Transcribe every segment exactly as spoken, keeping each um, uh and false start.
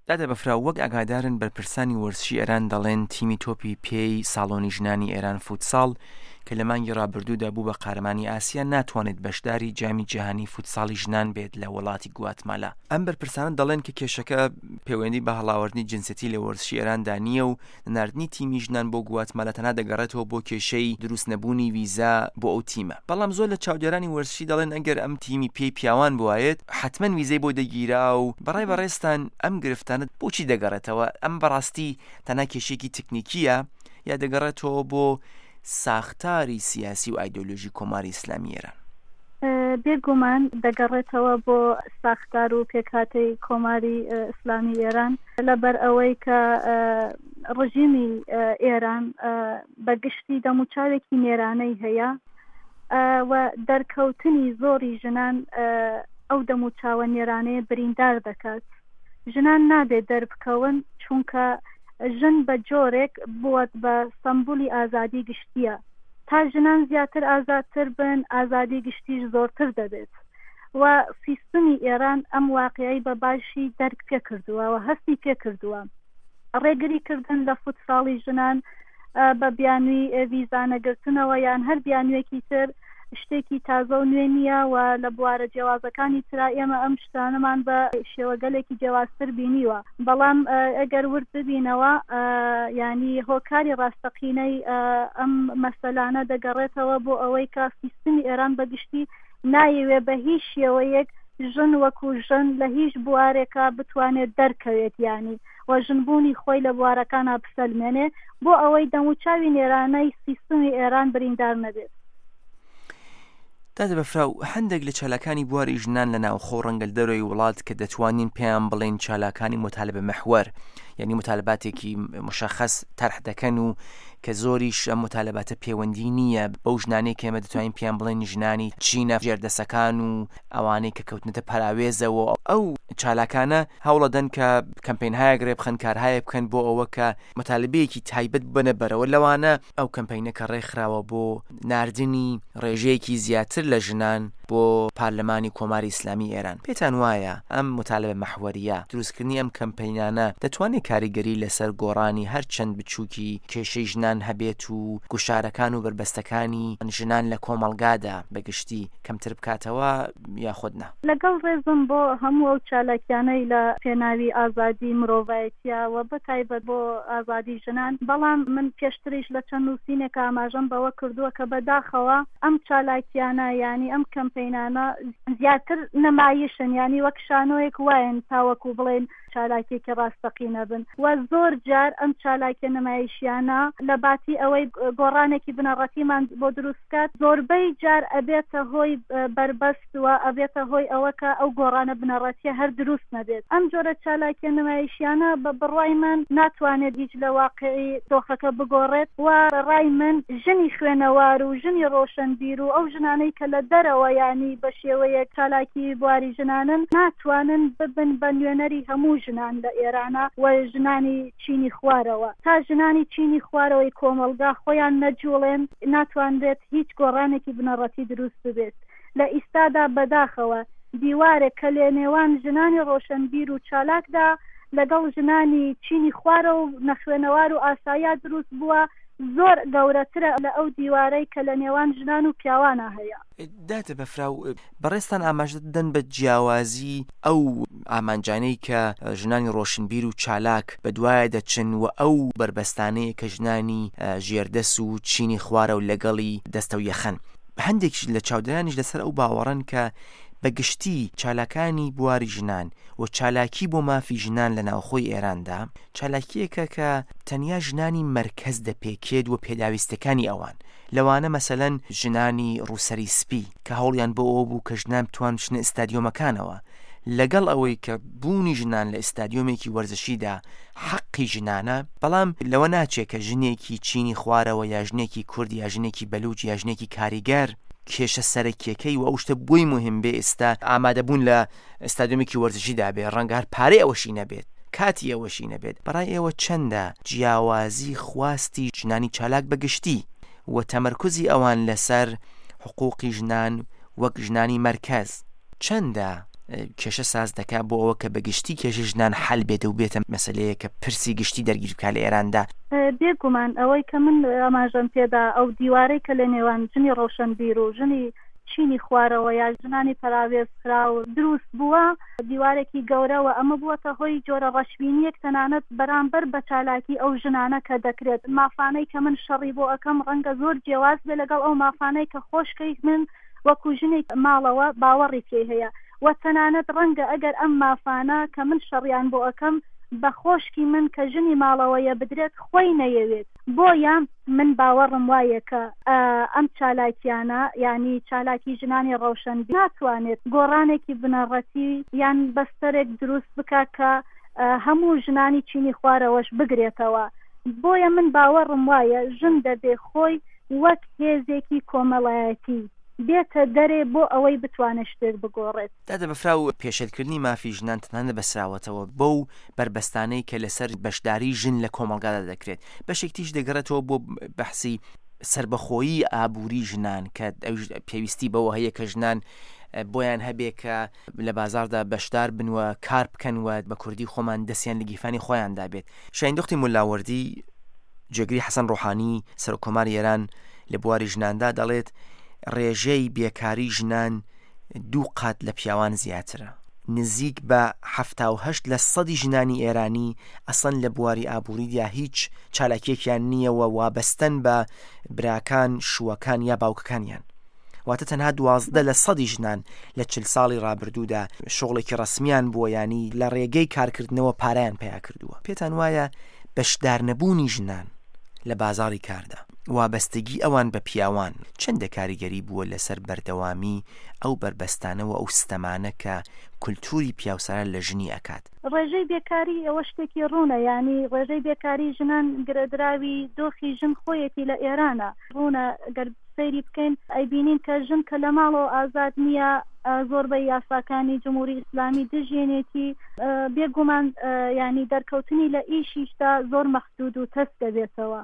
دادە بەفرا وەک ئاگادارن بەرپرسانی وەرزشی ئێران دەڵێن تیمی تۆپی پێی ساڵۆنی ژنانی ئێران فوتساڵ کە لە مانگی ڕابردوودا بوو بە قارەمانی ئاسیا ناتوانێت بەشداری جامی جیهانی فوتساڵی ژنان بێت لە وڵاتی گواتمالا. ئەم بەرپرسانە دەڵێن کە کێشەکە پەیوەندی بە هەڵاوردنی جنسەتی لە وەرزشی ئێراندا نییە و ناردنی تیمی ژنان بۆ گواتمالا تەنها دەگەڕێتەوە بۆ کێشەی دروست نەبوونی ویزا بۆ ئەو تیمە. بەڵام زۆر لە چاودێرانی وەرزشی دەڵێن ئەگەر ئەم تیمی پێی پیاوان بوایێت حتمەن ویزەی بۆ دەگیرا و بەڕای بەڕێستان ئەم گرفتانە بۆچی دەگەڕێتەوە؟ ئەم بەڕاستی تەنها کێشێکی تکنیکیە یا دەگەڕێتەوە بۆ ساختاری سیاسی و ئایدۆلۆژی کۆماری ئیسلامی ئێران؟ بێگومان دەگەڕێتەوە بۆ ساختار و پێکهاتەی کۆماری ئیسلامی ئێران لەبەر ئەوەی کە ڕژیمی ئێران بەگشتی دەموچاوێکی نێرانەی هەیە و دەرکەوتنی زۆری ژنان ئەو دەموچاوە نێرانەیە بریندار دەکات. ژنان نابێت دەربکەون چونکە ژن بە جۆرێک بووەت بە سەمبولی ئازادی گشتیە. تا ژنان زیاتر ئازادتر بن ئازادی گشتیش زۆرتر دەبێت و سیستمی ئێران ئەم واقعی بە باشی دەرک پێ کردووە و هەستی پێ کردووە. ڕێگری کردن لە فوتساڵی ژنان بە بیانووی ڤیزانەگرتنەوە یان هەر بیانوێکی تر شتێکی تازە و نوێ نییە و لە بوارە جیاوازەکانی ترا ئێمە ئەم شتانەمان بە شێوەگەلێکی جیاوازتر بینیوە. بەڵام ئەگەر ورد ببینەوە ینی هۆکاری ڕاستەقینەی ئەم مەسەلانە دەگەڕێتەوە بۆ ئەوەی کە سیستمی ئێران بەگشتی نایەوێ بە هیچ شێوەیەک ژن وەکو ژن لە هیچ بوارێکە بتوانێت دەرکەوێت ینی و ژنبوونی خۆی لە بوارەکانە بسەلمێنێ بۆ ئەوەی دەموچاوی نێرانەی سیستمی ئێران بریندار نەبێت. دادە بەفراو هەندێک لە چالاکانی بواری ژنان لە ناوخۆ ڕەنگەل دەرەوەی وڵات کە دەتوانین پێیان بڵێن چالاکانی متالبە مەحوەر یعنی متالباتێکی مشخص تەرح دەکەن و کە زۆریش ئەم متالباتە پەیوەندی نییە بەو ژنانەی کە ئێمە دەتوانین پێیان بڵێن ژنانی چینە ژێردەسەکان و ئەوانەی کە کەوتنەتە پەراوێزەوە ئەو چالاکانە هەوڵەدەن کە کەمپینهایەک ڕێ بخەن کارهایە بکەن بۆ ئەوە کە متالبەیەکی تایبەت بنە بەرەوە لەوانە ئەو کەمپینەکە ڕێکخراوە بۆ ناردنی ڕێژەیەکی زیاتر لە ژنان بۆ پارلەمانی کۆماری ئیسلامی ئێران. پێتان وایە ئەم متالبە مەحوەریە دروستکردنی ئەم کەمپینانە دەتوانێت کاریگەری لەسەر گۆڕانی هەر چەند بچووکی کێشەی ژنان هەبێت و گوشارەکان و بربەستەکانی ژنان لە کۆمەڵگادا بەگشتی کەمتر بکاتەوە یاخودنا؟ لەگەڵ ڕێزم بۆ هەموو ئەو چالاکیانەی لە پێناوی ئازادی مرۆڤایەتیەوە بەتایبەت بۆ ئازادی ژنان. بەڵام من پێشتریش لە چەند نووسینێک ئاماژەم بەوە کردووە کە بەداخەوە ئەم چالاکیانە ینی ئەم کەمپینانە زیاتر نەمایشن ینی وەک شانۆیەک وایەن تاوەکو بڵێن چالاکێکی ڕاستەقینە بن و زۆر جار ئەم چالاکیە نمایشیانە لە باتی ئەوەی گۆڕانێکی بنەڕەتیمان بۆ دروستکات زۆربەی جار ئەبێتە هۆی بربەست و ئەبێتە هۆی ئەوە کە ئەو گۆڕانە بنەڕەتیە هەر دروست نەبێت. ئەم جۆرە چالاکیە نمایشیانە بە بڕای من ناتوانێت هیچ لە واقعی دۆخەکە بگۆڕێت و ڕای من ژنی خوێنەوار و ژنی ڕۆشنبیر و ئەو ژنانەی کە لە دەرەوە ینی بە شێوەیەک چالاکی بواری ژنانن ناتوانن ببن بە نوێنەری هەموو ژنان لە ئێرانە و ژنانی چینی خوارەوە تا ژنانی چینی خوارەوەی کۆمەلگا خۆیان نەجوڵێن ناتوانرێت هیچ گۆڕانێکی بنەڕەتی دروست بێت. لە ئیستادا بەداخەوە دیوارێک کە لێ نێوان ژنانی ڕۆشنبیر و چالاکدا لەگەڵ ژنانی چینی خوارە و نەخوێنەوار و ئاسایا دروست بووە زۆر گەورەترە لە ئەو دیوارەی کە لە نێوان ژنان و پیاوانە هەیە. داتە بەفراو بەڕێستان ئاماژە دەن بە جیاوازی ئەو ئامانجانەی کە ژنانی ڕۆشنبیر و چالاک بە دوایە دەچن و ئەو بربەستانەیە کە ژنانی ژێردەس و چینی خوارە و لەگەڵی دەستە و یەخەن. هەندێک لە چاودێرانیش لەسەر ئەو باوەڕن کە بەگشتی چالاکانی بواری ژنان و چالاکی بۆ مافی ژنان لە ناوخۆی ئێراندا چالاکیەکە کە تەنیا ژنانی مرکز دەپێکێت و پێداویستەکانی ئەوان لەوانە مەسەلەن ژنانی ڕووسەری سپی کە هەوڵیان بۆ ئەوە بوو کە ژنان بتوان بچنە ئستادیۆمەکانەوە لەگەڵ ئەوەی کە بوونی ژنان لە ئستادیۆمێکی وەرزشیدا حەقی ژنانە بەڵام لەوە ناچێت کە ژنێکی چینی خوارەوە یا ژنێکی کورد یا ژنێکی بەلوچ یا ژنێکی کاریگەر کێشە سەرەکیەکەی و ئەو شتە بۆی مهم بێ ئێستا ئامادەبوون لە ئستادیۆمێکی وەرزشیدا بێ ڕەنگە هەر پارەی ئەوەشی نەبێت کاتی ئەوەشی نەبێت. بەڕای ئێوە چەندە جیاوازی خواستی ژنانی چالاک بەگشتی و تەمەرکوزی ئەوان لەسەر حقوقی ژنان وەک ژنانی مرکز چەندە کێشە ساز دەکات بۆ ئەوە کە بەگشتی کێشە ژنان حەل بێتە و بێتە مەسەلەیە کە پرسی گشتی دەرگیر بکات لە ئێراندا. بێگومان ئەوەی کە من ئاماژەم پێدا ئەو دیوارەی کە لە نێوان ژنی ڕەوشنبیر و ژنی چینی خوارەوە یا ژنانی پەراوێزکرا و دروست بووە دیوارێکی گەورەوە ئەمە بووەتە هۆی جۆرە ڕەشبینیەک تەنانەت بەرامبەر بە چالاکی ئەو ژنانە کە دەکرێت مافانەی کە من شەڕی بۆ ئەەکەم ڕەنگە زۆر جیاواز بێ لەگەڵ ئەو مافانەی کە خۆشکەی من وەکو ژنێک ماڵەوە باوەڕی پێ هەیە و تەنانەت ڕەنگە ئەگەر ئەم مافانە کە من شەڕیان بۆ ئەەکەم بە خۆشکی من کە ژنی ماڵەوەیە بدرێت خۆی نەیەوێت بۆیان من باوەڕم وایە کە ئەم چالاکیانە ینی چالاکی ژنانی ڕەوشن ناتوانێت گۆڕانێکی بنەڕەتی یان بەستەرێک دروست بکە کە هەموو ژنانی چینی خوارەوەش بگرێتەوە بۆیە من باوەڕم وایە ژن دەبێ خۆی وەک هێزێکی کۆمەڵایەتی بێتە دەرێ بۆ ئەوەی بتوانێت شتێک بگۆڕێت. دادە بەفرا و پێشێلکردنی مافی ژنان تەنانە بەسراوەتەوە بەو بربەستانەی کە لەسەر بەشداری ژن لە کۆمەڵگادا دەکرێت بەشێکتیش دەگەڕێتەوە بۆ بەحسی سربەخۆیی ئابووری ژنان کە پێویستی بەوە هەیە کە ژنان بۆیان هەبێ کە لە بازاردا بەشدار بنوە کار بکەنوە بە کوردی خۆمان دەستیان لە گیفانی خۆیاندا بێت. شایندوختی مولاوەردی جێگری حەسەن ڕۆحانی سەرۆکۆماری ئێران لە بواری ژناندا دەڵێت ڕێژەی بێکاری ژنان دوو قات لە پیاوان زیاترە نزیک بە هەفتا و هەشت لە سەدی ژنانی ئێرانی ئەسەن لە بواری ئابووریدا هیچ چالاکیەکیان نییەوە وابەستن بە براکان شووەکان یا باوکەکانیان واتە تەنها دوازدە لە سەدی ژنان لە چل ساڵی ڕابردوودا شغڵێکی ڕسمیان بووە ینی لە ڕێگەی کارکردنەوە پارەیان پێیا کردووە. پێتان وایە بەشدار نەبوونی ژنان لە بازاڕی کاردا وابەستگی ئەوان بە پیاوان چەندە کاریگەری بووە لەسەر بەردەوامی ئەو بربەستانەوە ئەو ستەمانە کە کولتوری پیاوسارە لە ژنی ئەکات. ڕێژەی بێکاری ئەوە شتێکی ڕوونە ینی ڕێژەی بێکاری ژنان گرەدراوی دۆخی ژن خۆیەتی لە ئێرانە ڕوونە گەر سەیری بکەین ئەیبینین کە ژن کە لە ماڵەوە ئازاد نییە زۆربەی یاساکانی جمهوری ئیسلامی دژێنێتی بێگومان ینی دەرکەوتنی لە ئیشیشتا زۆر مەحدود و تەست دەبێتەوە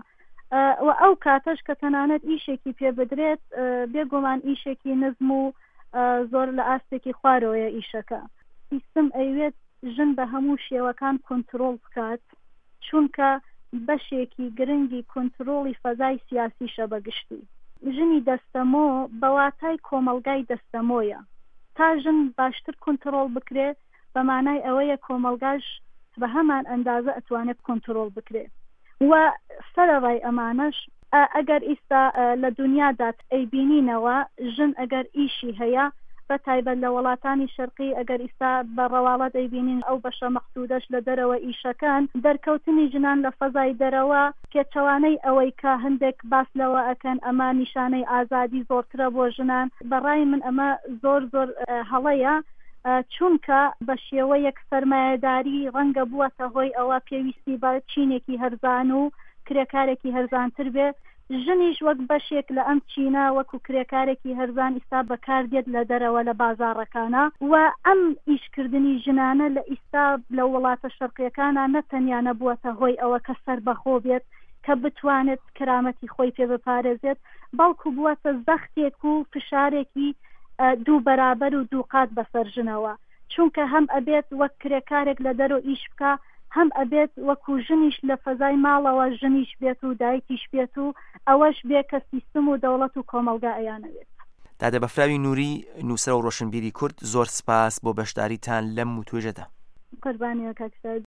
و ئەو کاتەش کە تەنانەت ئیشێکی پێ بدرێت بێگومان ئیشێکی نزم و زۆر لە ئاستێکی خوارەوەیە ئیشەکە سیستم ئەیوێت ژن بە هەموو شێوەکان کۆنترۆڵ بکات چونکە بەشێکی گرنگی کۆنترۆڵی فەزای سیاسیشە بەگشتی ژنی دەستەمۆ بەواتای کۆمەلگای دەستەمۆیە تا ژن باشتر کۆنترۆڵ بکرێ بە مانای ئەوەیە کۆمەلگاش بە هەمان ئەندازە ئەتوانێت کۆنترۆڵ بکرێ و سەرەڕای ئەمانەش ئەگەر ئیستا لە دنیادات ئەیبینینەوە ژن ئەگەر ئیشی هەیە بە تایبەت لە وڵاتانی شەرقی ئەگەر ئیستا بە ڕەواڵەت ئەیبینین ئەو بەشە مەحدودەش لە دەرەوە ئیشەکان دەرکەوتنی ژنان لە فەزای دەرەوە کێچەوانەی ئەوەی کە هەندێک باس لەوە ئەکەن ئەمە نیشانەی ئازادی زۆرترە بۆ ژنان بەڕای من ئەمە زۆر زۆر هەڵەیە چونکە بە شێوەیەک سەرمایەداری ڕەنگە بووەتە هۆی ئەوە پێویستی بە چینێکی هەرزان و کرێکارێکی هەرزانتر بێ ژنیش وەک بەشێک لە ئەم چینە وەکو کرێکارێکی هەرزان ئیستا بەکاردێت لە دەرەوە لە بازاڕەکانە و ئەم ئیشکردنی ژنانە لە ئیستا لە وڵاتە شەرقیەکانە نەتەنیا نەبووەتە هۆی ئەوە کە سەربەخۆ بێت کە بتوانێت کرامەتی خۆی پێ بپارێزێت بەڵکو بووەتە زەختێک و فشارێکی دوو بەرابەر و دوو قات بەسەر ژنەوە چونکە هەم ئەبێت وەک کرێکارێک لە دەرۆ ئیش بکە هەم ئەبێت وەکو ژنیش لە فەزای ماڵەوە ژنیش بێت و دایکیش بێت و ئەوەش بێ کە سیستم و دەوڵەت و کۆمەلگا ئەیانەوێت. دادە بەفراوی نووری نووسرە و ڕۆشنبیری کورد زۆر سپاس بۆ بەشداریتان لەم و توێژەدا. قوربانیە کاکسە.